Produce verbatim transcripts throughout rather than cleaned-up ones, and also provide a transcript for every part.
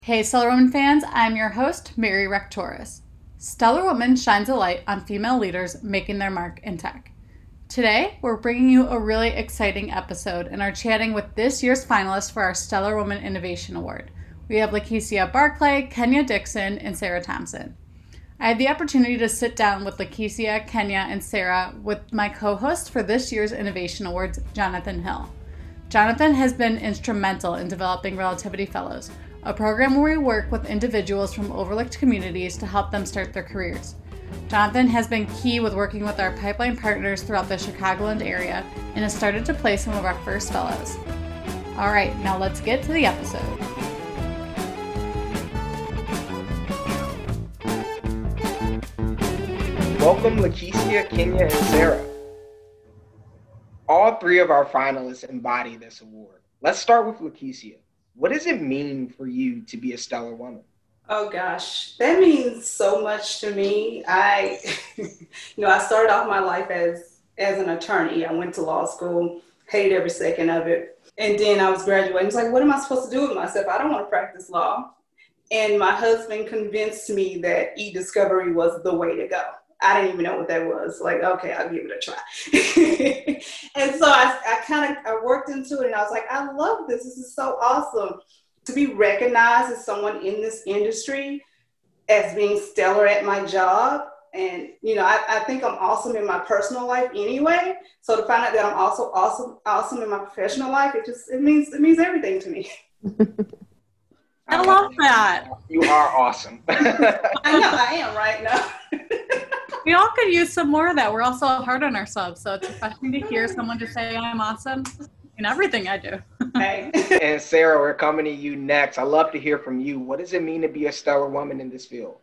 Hey, Stellar Woman fans, I'm your host, Mary Rectoris. Stellar Woman shines a light on female leaders making their mark in tech. Today, we're bringing you a really exciting episode and are chatting with this year's finalists for our Stellar Woman Innovation Award. We have Lakecia Barclay, Kenya Dixon, and Sarah Thompson. I had the opportunity to sit down with Lakecia, Kenya, and Sarah with my co-host for this year's Innovation Awards, Jonathan Hill. Jonathan has been instrumental in developing Relativity Fellows, a program where we work with individuals from overlooked communities to help them start their careers. Jonathan has been key with working with our pipeline partners throughout the Chicagoland area and has started to place some of our first fellows. All right, now let's get to the episode. Welcome Lakecia, Kenya, and Sarah. All three of our finalists embody this award. Let's start with Lakecia. What does it mean for you to be a stellar woman? Oh gosh, that means so much to me. I, you know, I started off my life as as an attorney. I went to law school, hated every second of it. And then I was graduating. It's like, what am I supposed to do with myself? I don't want to practice law. And my husband convinced me that e-discovery was the way to go. I didn't even know what that was. Like, okay, I'll give it a try. And so I, I kind of, I worked into it and I was like, I love this. This is so awesome to be recognized as someone in this industry as being stellar at my job. And, you know, I, I think I'm awesome in my personal life anyway. So to find out that I'm also awesome, awesome in my professional life, it just, it means, it means everything to me. I love that. You are awesome. I know I am right now. We all could use some more of that. We're also hard on ourselves, so it's refreshing to hear someone just say I'm awesome in everything I do. Hey. And Sarah, we're coming to you next. I'd love to hear from you. What does it mean to be a stellar woman in this field?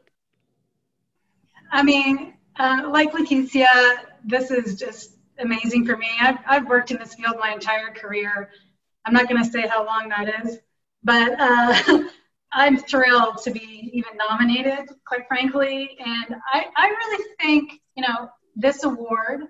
I mean, uh, like Lakecia, this is just amazing for me. I've, I've worked in this field my entire career. I'm not going to say how long that is, but uh, I'm thrilled to be even nominated, quite frankly. And I, I really think, you know, this award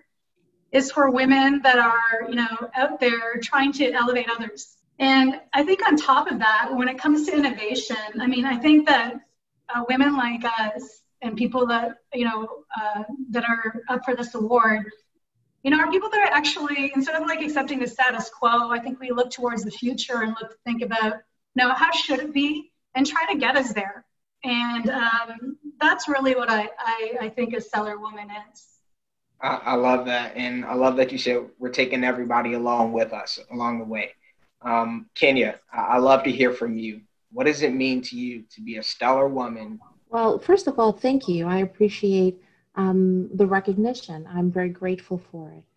is for women that are, you know, out there trying to elevate others. And I think on top of that, when it comes to innovation, I mean, I think that uh, women like us and people that, you know, uh, that are up for this award, you know, are people that are actually, instead of like accepting the status quo, I think we look towards the future and look, think about, you know, how should it be? And try to get us there. And um, that's really what I, I, I think a stellar woman is. I, I love that. And I love that you said we're taking everybody along with us along the way. Um, Kenya, I, I love to hear from you. What does it mean to you to be a stellar woman? Well, first of all, thank you. I appreciate um, the recognition. I'm very grateful for it.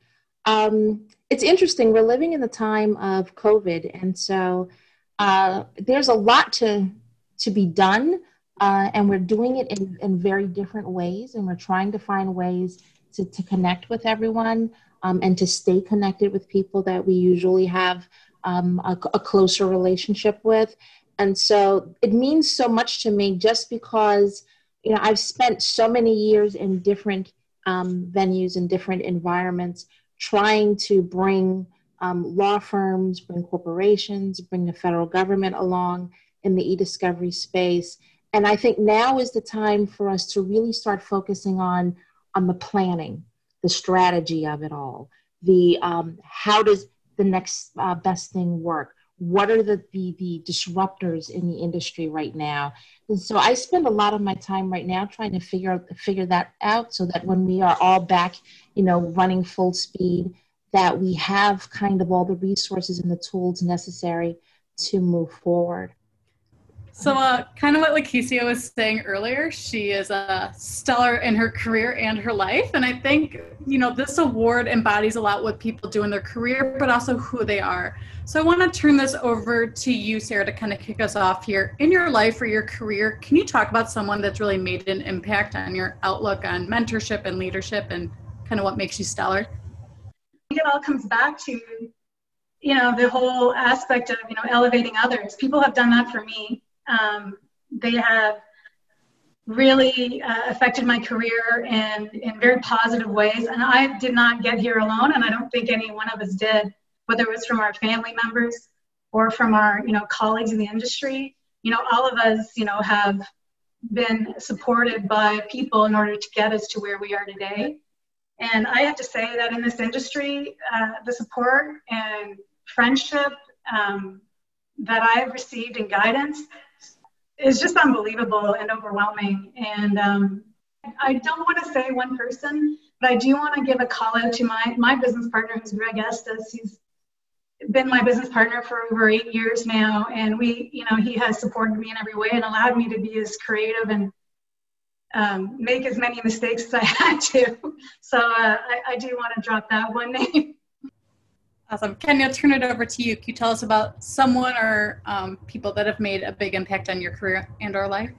Um, it's interesting. We're living in the time of COVID. And so uh, there's a lot to to be done, uh, and we're doing it in, in very different ways, and we're trying to find ways to, to connect with everyone um, and to stay connected with people that we usually have um, a, a closer relationship with. And so it means so much to me just because, you know, I've spent so many years in different um, venues and different environments trying to bring um, law firms, bring corporations, bring the federal government along in the e-discovery space. And I think now is the time for us to really start focusing on, on the planning, the strategy of it all, the um, how does the next uh, best thing work? What are the, the, the disruptors in the industry right now? And so I spend a lot of my time right now trying to figure, figure that out so that when we are all back, you know, running full speed, that we have kind of all the resources and the tools necessary to move forward. So uh, kind of what Lakecia was saying earlier, she is a stellar in her career and her life. And I think, you know, this award embodies a lot what people do in their career, but also who they are. So I want to turn this over to you, Sarah, to kind of kick us off here. In your life or your career, can you talk about someone that's really made an impact on your outlook on mentorship and leadership and kind of what makes you stellar? I think it all comes back to, you know, the whole aspect of, you know, elevating others. People have done that for me. Um, they have really uh, affected my career in, in very positive ways. And I did not get here alone, and I don't think any one of us did, whether it was from our family members or from our, you know, colleagues in the industry. you know, all of us, you know, have been supported by people in order to get us to where we are today. And I have to say that in this industry, uh, the support and friendship um, that I've received and guidance is just unbelievable and overwhelming. And um, I don't want to say one person, but I do want to give a call out to my, my business partner, who's Greg Estes. He's been my business partner for over eight years now. And we, you know, he has supported me in every way and allowed me to be as creative and um, make as many mistakes as I had to. So uh, I, I do want to drop that one name. Awesome. Kenya, I'll turn it over to you. Can you tell us about someone or um, people that have made a big impact on your career and or life?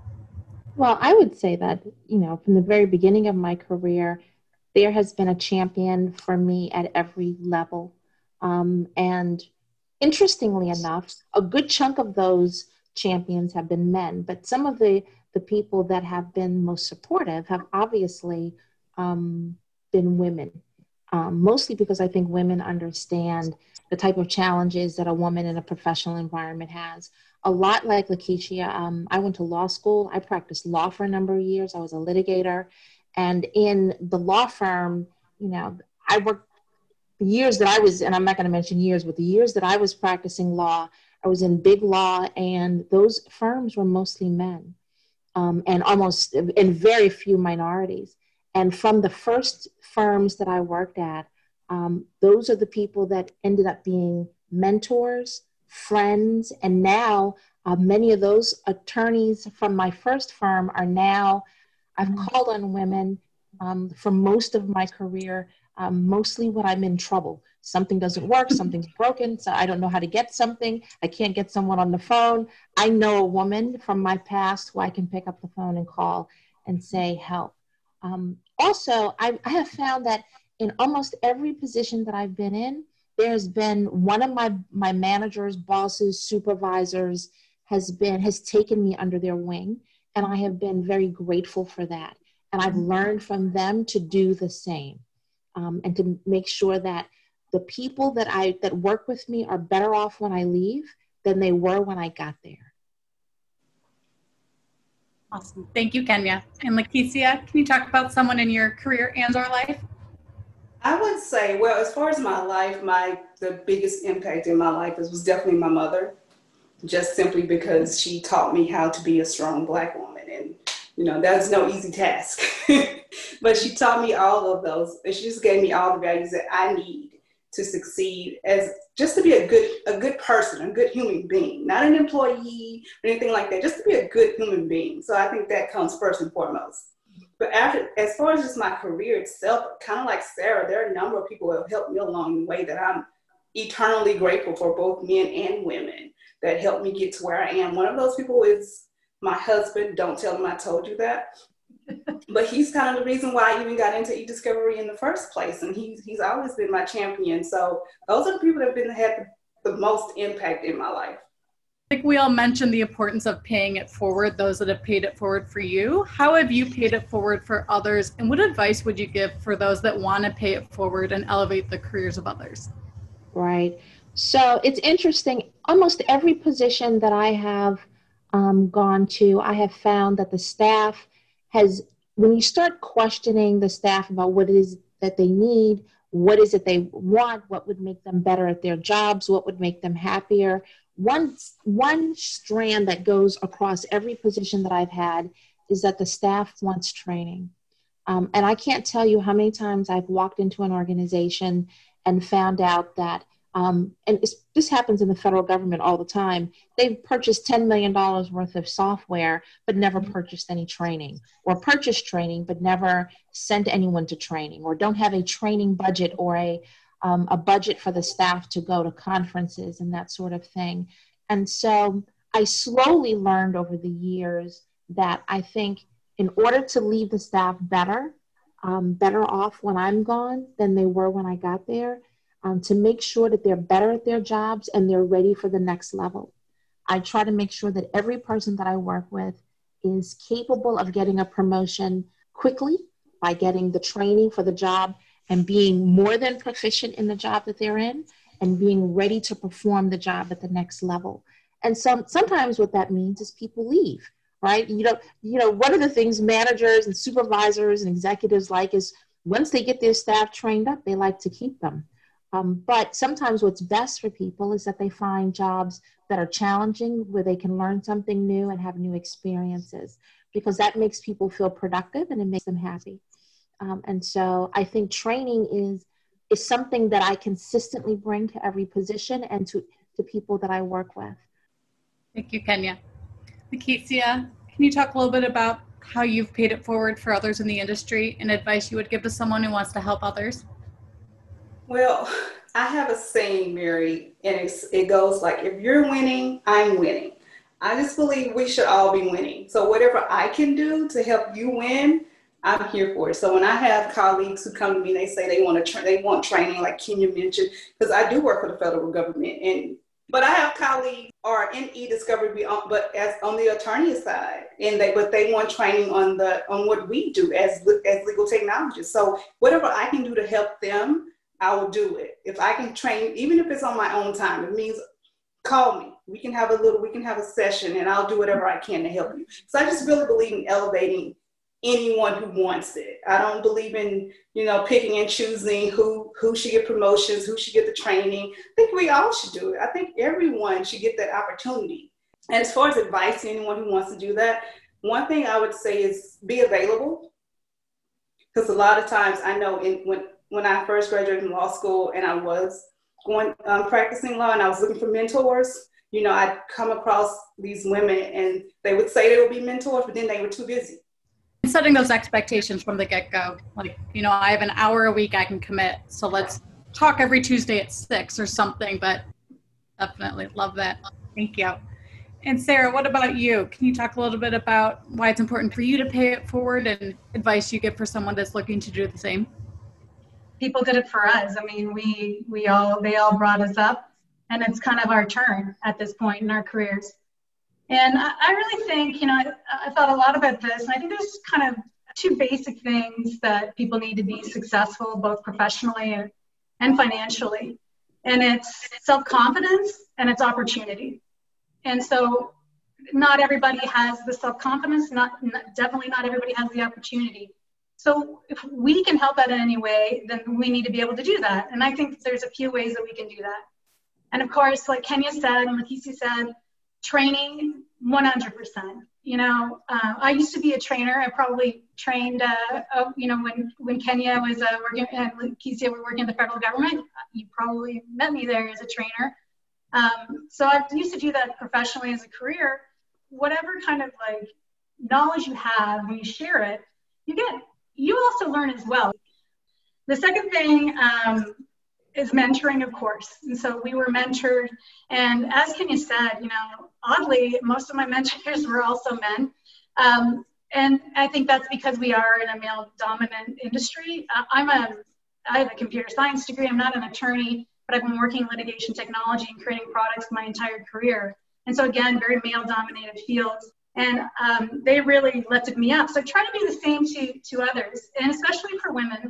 Well, I would say that, you know, from the very beginning of my career, there has been a champion for me at every level. Um, and interestingly enough, a good chunk of those champions have been men, but some of the, the people that have been most supportive have obviously um, been women. Um, mostly because I think women understand the type of challenges that a woman in a professional environment has. A lot like Lakeisha, um, I went to law school. I practiced law for a number of years. I was a litigator. And in the law firm, you know, I worked the years that I was, and I'm not going to mention years, but the years that I was practicing law, I was in big law, and those firms were mostly men, um, and almost, and very few minorities. And from the first firms that I worked at, um, those are the people that ended up being mentors, friends, and now uh, many of those attorneys from my first firm are now, I've called on women um, for most of my career, um, mostly when I'm in trouble. Something doesn't work, something's broken, so I don't know how to get something, I can't get someone on the phone. I know a woman from my past who I can pick up the phone and call and say, help. Um, also, I, I have found that in almost every position that I've been in, there's been one of my, my managers, bosses, supervisors has been, has taken me under their wing. And I have been very grateful for that. And I've learned from them to do the same, um, and to make sure that the people that I, that work with me are better off when I leave than they were when I got there. Awesome. Thank you, Kenya. And Lakeisha, can you talk about someone in your career and or life? I would say, well, as far as my life, my the biggest impact in my life was, was definitely my mother, just simply because she taught me how to be a strong Black woman. And, you know, that's no easy task. But she taught me all of those. And she just gave me all the values that I need to succeed, as just to be a good a good person, a good human being, not an employee or anything like that, just to be a good human being. So I think that comes first and foremost. But after, as far as just my career itself, kind of like Sarah, there are a number of people who have helped me along the way that I'm eternally grateful for, both men and women, that helped me get to where I am. One of those people is my husband. Don't tell him I told you that. But he's kind of the reason why I even got into eDiscovery in the first place. And he's, he's always been my champion. So those are the people that have been, had the most impact in my life. I think we all mentioned the importance of paying it forward, those that have paid it forward for you. How have you paid it forward for others? And what advice would you give for those that want to pay it forward and elevate the careers of others? Right. So it's interesting. Almost every position that I have um, gone to, I have found that the staff has, when you start questioning the staff about what it is that they need, what is it they want, what would make them better at their jobs, what would make them happier, One, one strand that goes across every position that I've had is that the staff wants training. Um, and I can't tell you how many times I've walked into an organization and found out that, um, and it's, this happens in the federal government all the time, they've purchased ten million dollars worth of software, but never purchased any training, or purchased training, but never sent anyone to training, or don't have a training budget or a Um, a budget for the staff to go to conferences and that sort of thing. And so I slowly learned over the years that I think in order to leave the staff better, um, better off when I'm gone than they were when I got there, um, to make sure that they're better at their jobs and they're ready for the next level. I try to make sure that every person that I work with is capable of getting a promotion quickly by getting the training for the job and being more than proficient in the job that they're in and being ready to perform the job at the next level. And some sometimes what that means is people leave, right? You know, you know, one of the things managers and supervisors and executives like is once they get their staff trained up, they like to keep them. Um, but sometimes what's best for people is that they find jobs that are challenging, where they can learn something new and have new experiences, because that makes people feel productive and it makes them happy. Um, and so I think training is is something that I consistently bring to every position and to, to people that I work with. Thank you, Kenya. Lakecia, can you talk a little bit about how you've paid it forward for others in the industry and advice you would give to someone who wants to help others? Well, I have a saying, Mary, and it's, it goes like, if you're winning, I'm winning. I just believe we should all be winning. So whatever I can do to help you win, I'm here for it. So when I have colleagues who come to me and they say they want to tra- they want training, like Kenya mentioned, because I do work for the federal government, and but I have colleagues who are in e-discovery, beyond, but as on the attorney side, and they but they want training on the on what we do as as legal technologists. So whatever I can do to help them, I will do it. If I can train, even if it's on my own time, it means call me. We can have a little, we can have a session, and I'll do whatever I can to help you. So I just really believe in elevating anyone who wants it. I don't believe in, you know, picking and choosing who, who should get promotions, who should get the training. I think we all should do it. I think everyone should get that opportunity. And as far as advice to anyone who wants to do that, one thing I would say is be available. Because a lot of times I know in, when, when I first graduated from law school and I was going um, practicing law and I was looking for mentors, you know, I'd come across these women and they would say they would be mentors, but then they were too busy. Setting those expectations from the get-go, like, you know, I have an hour a week I can commit, so let's talk every Tuesday at six or something. But definitely love that. Thank you. And Sarah, what about you? Can you talk a little bit about why it's important for you to pay it forward and advice you give for someone that's looking to do the same? People did it for us. I mean, we we all they all brought us up, and it's kind of our turn at this point in our careers. And I, I really think, you know, I, I thought a lot about this, and I think there's kind of two basic things that people need to be successful, both professionally and, and financially. And it's self-confidence and it's opportunity. And so not everybody has the self-confidence, not, not definitely not everybody has the opportunity. So if we can help that in any way, then we need to be able to do that. And I think there's a few ways that we can do that. And of course, like Kenya said and Lakecia said, training, one hundred percent. You know, uh, I used to be a trainer. I probably trained, uh, uh, you know, when, when Kenya was uh, working and Lakecia were working in the federal government, you probably met me there as a trainer. Um, so I used to do that professionally as a career. Whatever kind of like knowledge you have, when you share it, you get, you also learn as well. The second thing, um, is mentoring, of course. And so we were mentored. And as Kenya said, you know, oddly, most of my mentors were also men. Um, and I think that's because we are in a male-dominant industry. Uh, I'm a, I have a computer science degree. I'm not an attorney, but I've been working in litigation technology and creating products my entire career. And so again, very male-dominated fields. And um, they really lifted me up. So I try to do the same to, to others. And especially for women,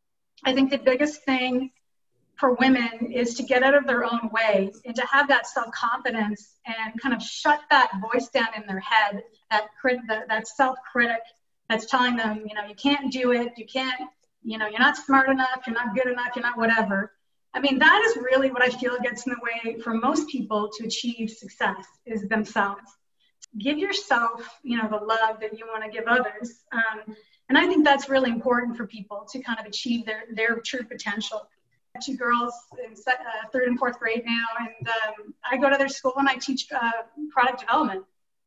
I think the biggest thing for women is to get out of their own way and to have that self-confidence and kind of shut that voice down in their head, that crit, that, that self-critic that's telling them, you know, you can't do it, you can't, you know, you're not smart enough, you're not good enough, you're not whatever. I mean, that is really what I feel gets in the way for most people to achieve success, is themselves. Give yourself, you know, the love that you want to give others. Um, and I think that's really important for people to kind of achieve their, their true potential. Two girls in uh, third and fourth grade now, and um, I go to their school and I teach uh, product development.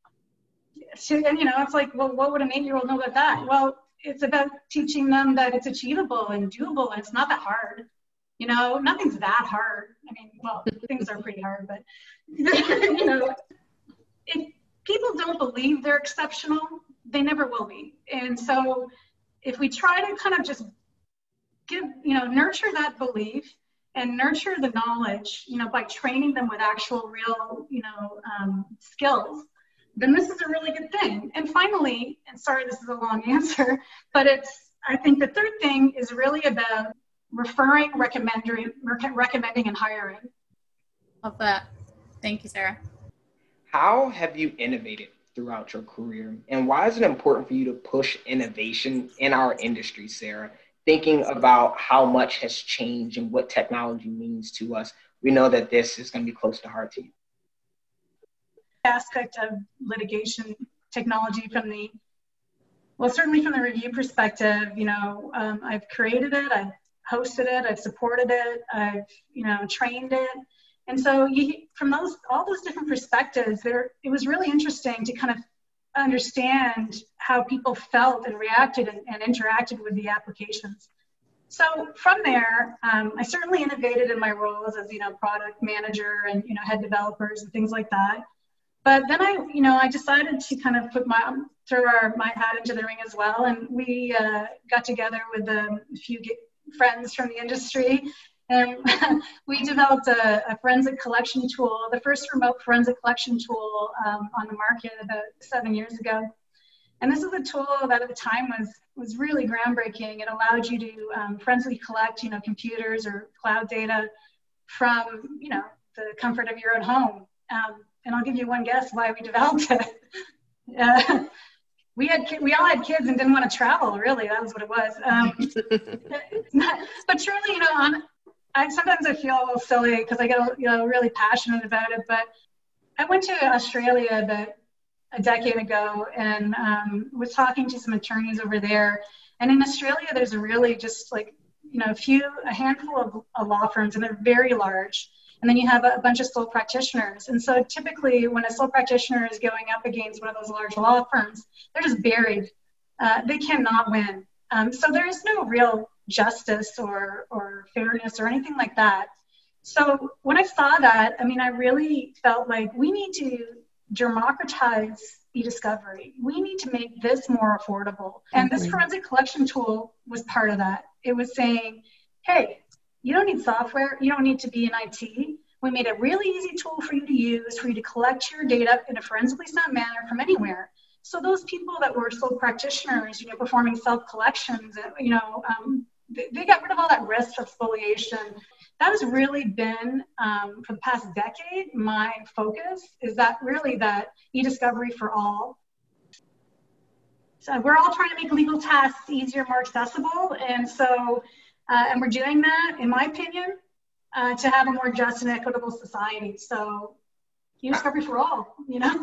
So, and you know, it's like, well, what would an eight-year-old know about that? Well, it's about teaching them that it's achievable and doable, and it's not that hard. You know, nothing's that hard. I mean, well, things are pretty hard, but you know, if people don't believe they're exceptional, they never will be. And so, if we try to kind of just give, you know, nurture that belief and nurture the knowledge, you know, by training them with actual real, you know, um, skills, then this is a really good thing. And finally, and sorry, this is a long answer, but it's, I think the third thing is really about referring, recommending, recommending and hiring. Love that. Thank you, Sarah. How have you innovated throughout your career? And why is it important for you to push innovation in our industry, Sarah? Thinking about how much has changed and what technology means to us, we know that this is going to be close to heart to you. Aspect of litigation technology from the, well, certainly from the review perspective, you know, um, I've created it, I've hosted it, I've supported it, I've, you know, trained it. And so you, from those, all those different perspectives, there, it was really interesting to kind of understand how people felt and reacted and, and interacted with the applications. So from there, um, I certainly innovated in my roles as, you know, product manager and, you know, head developers and things like that. But then I, you know, I decided to kind of put my, throw our, my hat into the ring as well. And we uh, got together with a few friends from the industry, and we developed a, a forensic collection tool, the first remote forensic collection tool um, on the market about seven years ago. And this is a tool that at the time was, was really groundbreaking. It allowed you to um, forensically collect, you know, computers or cloud data from, you know, the comfort of your own home. Um, and I'll give you one guess why we developed it. uh, we had, we all had kids and didn't want to travel, really. That was what it was. Um, but truly, you know, on, I, sometimes I feel a little silly because I get, you know, really passionate about it. But I went to Australia about a decade ago and um, was talking to some attorneys over there. And in Australia, there's a really just like, you know, a few, a handful of, of law firms, and they're very large. And then you have a, a bunch of sole practitioners. And so typically when a sole practitioner is going up against one of those large law firms, they're just buried. Uh, they cannot win. Um, so there is no real justice or, or fairness or anything like that. So when I saw that, I mean, I really felt like we need to democratize e-discovery. We need to make this more affordable. And this forensic collection tool was part of that. It was saying, hey, you don't need software. You don't need to be in I T. We made a really easy tool for you to use, for you to collect your data in a forensically sound manner from anywhere. So those people that were sole practitioners, you know, performing self-collections, you know, um, they, they got rid of all that risk of spoliation. That has really been, um, for the past decade, my focus is that really that e-discovery for all. So we're all trying to make legal tasks easier, more accessible. And so, uh, and we're doing that, in my opinion, uh, to have a more just and equitable society. So e-discovery for all, you know?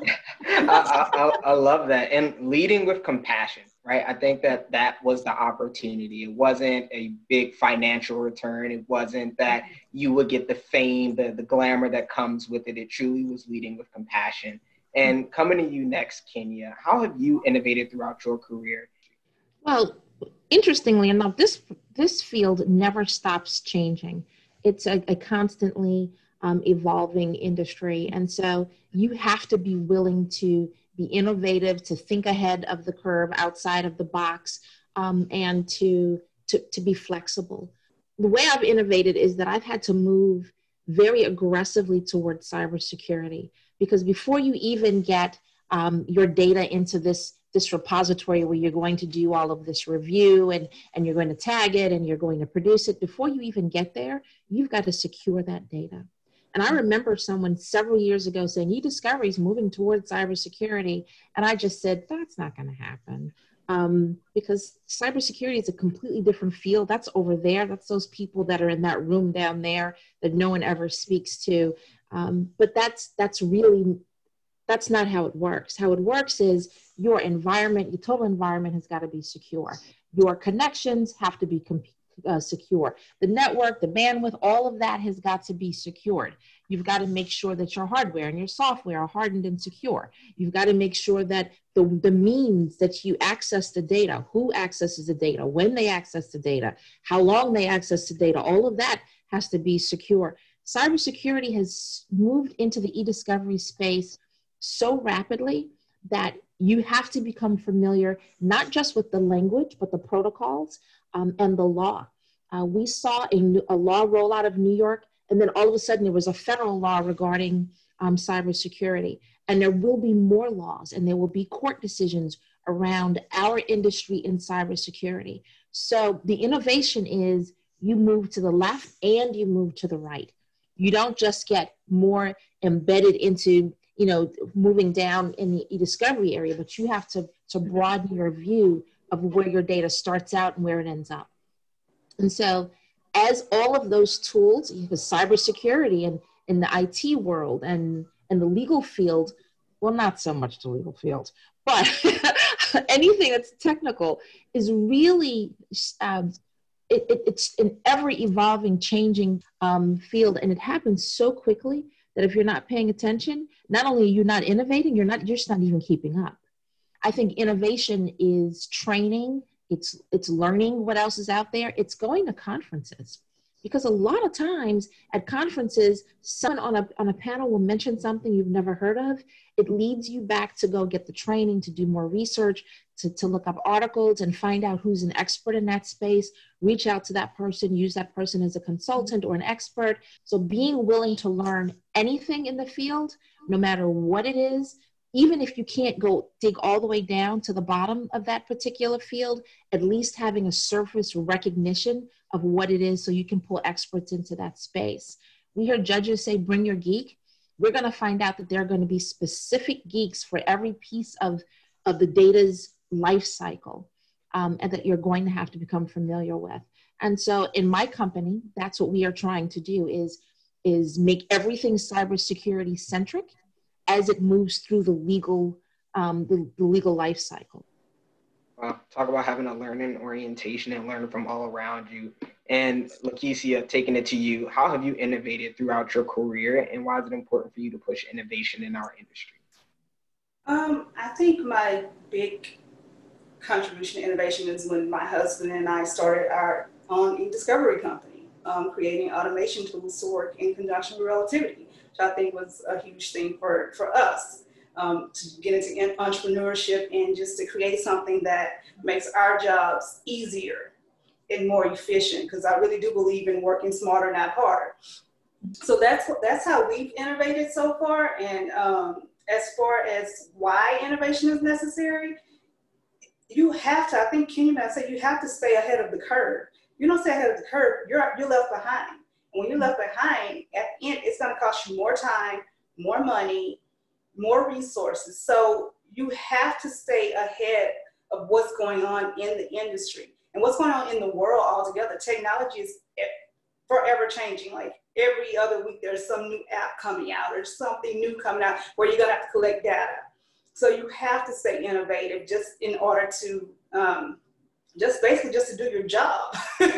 I, I, I love that. And leading with compassion, right? I think that that was the opportunity. It wasn't a big financial return. It wasn't that you would get the fame, the, the glamour that comes with it. It truly was leading with compassion. And coming to you next, Kenya, how have you innovated throughout your career? Well, interestingly enough, this this field never stops changing. It's a, a constantly um, evolving industry. And so you have to be willing to be innovative, to think ahead of the curve, outside of the box, um, and to, to, to be flexible. The way I've innovated is that I've had to move very aggressively towards cybersecurity, because before you even get um, your data into this, this repository where you're going to do all of this review and, and you're going to tag it and you're going to produce it, before you even get there, you've got to secure that data. And I remember someone several years ago saying, e-discovery is moving towards cybersecurity. And I just said, that's not going to happen. Um, because cybersecurity is a completely different field. That's over there. That's those people that are in that room down there that no one ever speaks to. Um, but that's, that's really, that's not how it works. How it works is your environment, your total environment has got to be secure. Your connections have to be comp- uh, secure. The network, the bandwidth, all of that has got to be secured. You've got to make sure that your hardware and your software are hardened and secure. You've got to make sure that the, the means that you access the data, who accesses the data, when they access the data, how long they access the data, all of that has to be secure. Cybersecurity has moved into the e-discovery space so rapidly that you have to become familiar, not just with the language, but the protocols um, and the law. Uh, we saw a, a law roll out of New York, and then all of a sudden there was a federal law regarding um, cybersecurity. And there will be more laws, and there will be court decisions around our industry in cybersecurity. So the innovation is you move to the left and you move to the right. You don't just get more embedded into you know, moving down in the e-discovery area, but you have to, to broaden your view of where your data starts out and where it ends up. And so as all of those tools, because cybersecurity and in the I T world and in the legal field, well, not so much the legal field, but anything that's technical is really, um, it, it, it's an ever evolving, changing um, field. And it happens so quickly that if you're not paying attention, not only are you not innovating, you're not, you're just not even keeping up. I think innovation is training. It's, it's learning what else is out there. It's going to conferences, because a lot of times at conferences, someone on a, on a panel will mention something you've never heard of. It leads you back to go get the training, to do more research, to, to look up articles and find out who's an expert in that space, reach out to that person, use that person as a consultant or an expert. So being willing to learn anything in the field, no matter what it is, even if you can't go dig all the way down to the bottom of that particular field, at least having a surface recognition of what it is so you can pull experts into that space. We hear judges say, bring your geek. We're gonna find out that there are gonna be specific geeks for every piece of, of the data's life cycle, um, and that you're going to have to become familiar with. And so in my company, that's what we are trying to do, is, is make everything cybersecurity centric as it moves through the legal, um, the, the legal life cycle. Wow. Talk about having a learning orientation and learning from all around you. And Lakecia, taking it to you, how have you innovated throughout your career, and why is it important for you to push innovation in our industry? Um, I think my big contribution to innovation is when my husband and I started our own e-discovery company, um, creating automation tools to work in conjunction with Relativity, which I think was a huge thing for, for us, um, to get into entrepreneurship and just to create something that makes our jobs easier and more efficient, because I really do believe in working smarter, not harder. So that's, that's how we've innovated so far. And um, as far as why innovation is necessary, you have to, I think Kenya said, you have to stay ahead of the curve. You don't stay ahead of the curve, you're, you're left behind. When you're left behind, at the end, it's going to cost you more time, more money, more resources. So you have to stay ahead of what's going on in the industry and what's going on in the world altogether. Technology is forever changing. Like every other week, there's some new app coming out or something new coming out where you're going to have to collect data. So you have to stay innovative just in order to, um, just basically just to do your job.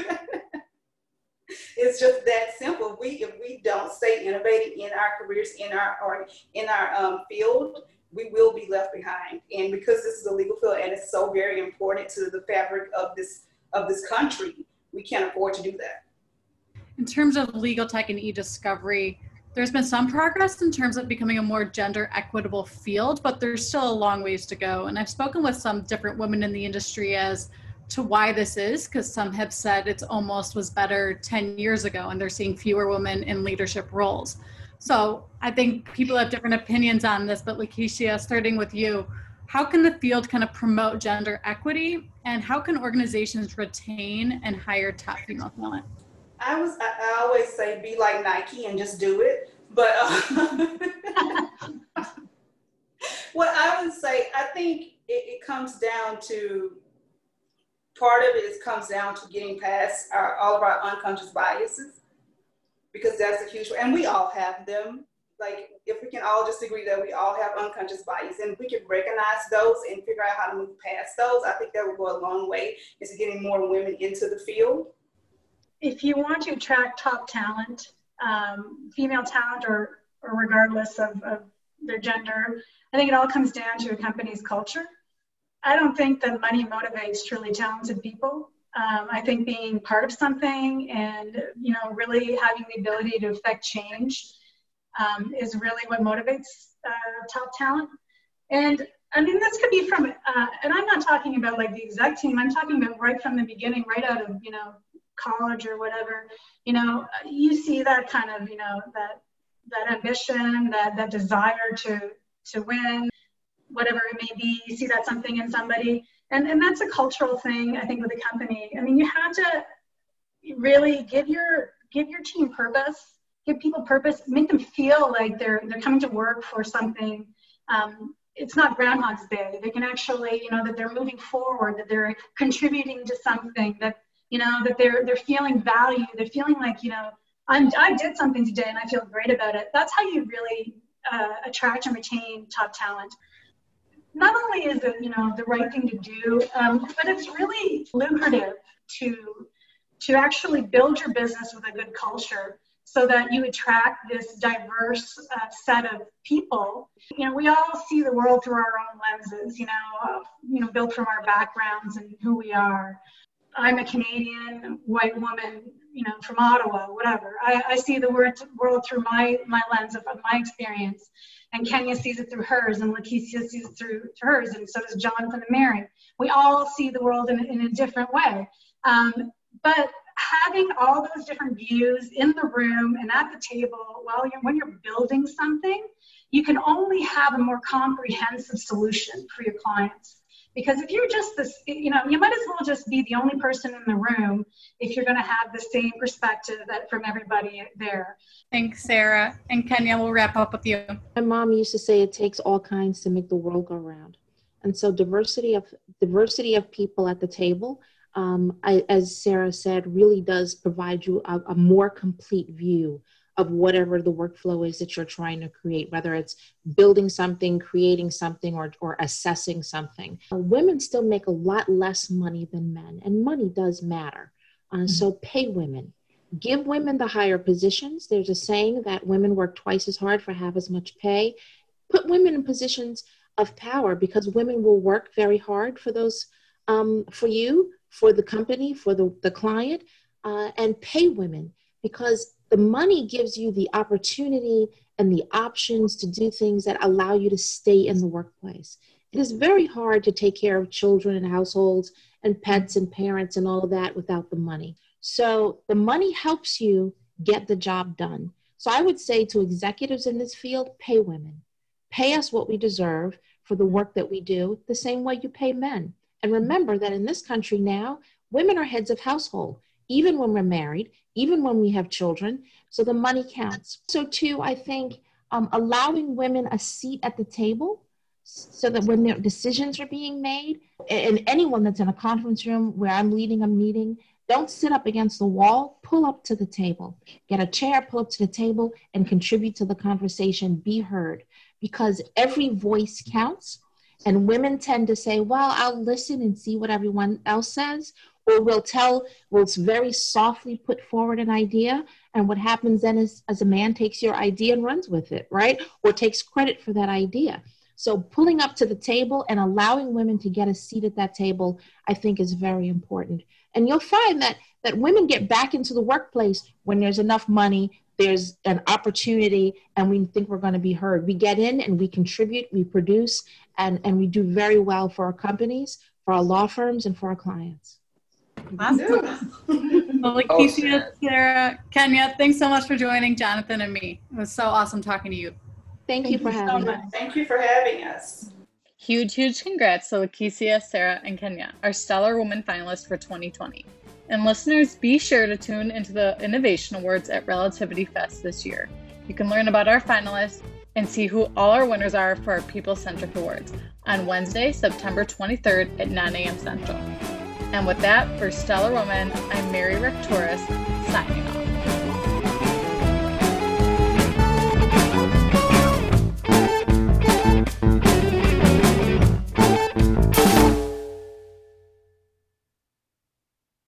It's just that simple. If we, if we don't stay innovating in our careers, in our, or in our um, field, we will be left behind. And because this is a legal field and it's so very important to the fabric of this, of this country, we can't afford to do that. In terms of legal tech and e-discovery, there's been some progress in terms of becoming a more gender equitable field, but there's still a long ways to go. And I've spoken with some different women in the industry as to why this is, because some have said it's almost was better ten years ago and they're seeing fewer women in leadership roles. So I think people have different opinions on this, but Lakecia, starting with you, how can the field kind of promote gender equity, and how can organizations retain and hire top female talent? I was, I, I always say, be like Nike and just do it. But uh, what I would say, I think it, it comes down to, part of it is, comes down to getting past our, all of our unconscious biases, because that's a huge, and we all have them. Like, if we can all just agree that we all have unconscious bias, and if we can recognize those and figure out how to move past those, I think that will go a long way into getting more women into the field. If you want to attract top talent, um, female talent, or, or regardless of, of their gender, I think it all comes down to a company's culture. I don't think that money motivates truly talented people. Um, I think being part of something and, you know, really having the ability to affect change um, is really what motivates uh, top talent. And I mean, this could be from, uh, and I'm not talking about like the exec team, I'm talking about right from the beginning, right out of, you know, college or whatever. You know, you see that kind of, you know, that that ambition, that that desire to to win, whatever it may be. You see that something in somebody, and and that's a cultural thing, I think, with a company. I mean, you have to really give your give your team purpose. give people purpose, make them feel like they're they're coming to work for something. Um, it's not Groundhog's Day. They can actually, you know, that they're moving forward, that they're contributing to something, that, you know, that they're they're feeling value. They're feeling like, you know, I'm, I did something today and I feel great about it. That's how you really uh, attract and retain top talent. Not only is it, you know, the right thing to do, um, but it's really lucrative to to actually build your business with a good culture, so that you attract this diverse uh, set of people. You know, we all see the world through our own lenses, you know, uh, you know, built from our backgrounds and who we are. I'm a Canadian white woman, you know, from Ottawa, whatever. I, I see the world, world through my, my lens of, of my experience. And Kenya sees it through hers, and Lakecia sees it through hers, and so does Jonathan and Mary. We all see the world in, in a different way. Um, but having all those different views in the room and at the table while you're, when you're building something, you can only have a more comprehensive solution for your clients. Because if you're just this, you know, you might as well just be the only person in the room if you're going to have the same perspective that from everybody there. Thanks, Sarah. And Kenya, we'll wrap up with you. My mom used to say it takes all kinds to make the world go round. And so diversity of diversity of people at the table, um, I, as Sarah said, really does provide you a, a more complete view of whatever the workflow is that you're trying to create, whether it's building something, creating something, or, or assessing something. Uh, women still make a lot less money than men, and money does matter. Uh, mm-hmm. So pay women. Give women the higher positions. There's a saying that women work twice as hard for half as much pay. Put women in positions of power, because women will work very hard for those, um, for you, for the company, for the, the client, uh, and pay women, because the money gives you the opportunity and the options to do things that allow you to stay in the workplace. It is very hard to take care of children and households and pets and parents and all of that without the money. So the money helps you get the job done. So I would say to executives in this field, pay women. Pay us what we deserve for the work that we do, the same way you pay men. And remember that in this country now, women are heads of household, even when we're married, even when we have children. So the money counts. So too, I think um, allowing women a seat at the table so that when their decisions are being made, and anyone that's in a conference room where I'm leading a meeting, don't sit up against the wall, pull up to the table. Get a chair, pull up to the table, and contribute to the conversation. Be heard, because every voice counts. And women tend to say, well, I'll listen and see what everyone else says. Or we'll tell, we'll very softly put forward an idea. And what happens then is, as a man takes your idea and runs with it, right? Or takes credit for that idea. So pulling up to the table and allowing women to get a seat at that table, I think is very important. And you'll find that, that women get back into the workplace when there's enough money, there's an opportunity, and we think we're going to be heard. We get in and we contribute, we produce, and, and we do very well for our companies, for our law firms, and for our clients. Awesome. Well, Lakecia, Sarah, Kenya, thanks so much for joining Jonathan and me. It was so awesome talking to you. Thank, Thank you for you having so us. Thank you for having us. Huge, huge congrats to Lakecia, Sarah, and Kenya, our Stellar Woman finalists for twenty twenty. And listeners, be sure to tune into the Innovation Awards at Relativity Fest this year. You can learn about our finalists and see who all our winners are for our People-Centric Awards on Wednesday, September twenty-third at nine a.m. Central. And with that, for Stellar Woman, I'm Mary Rectoris, signing off.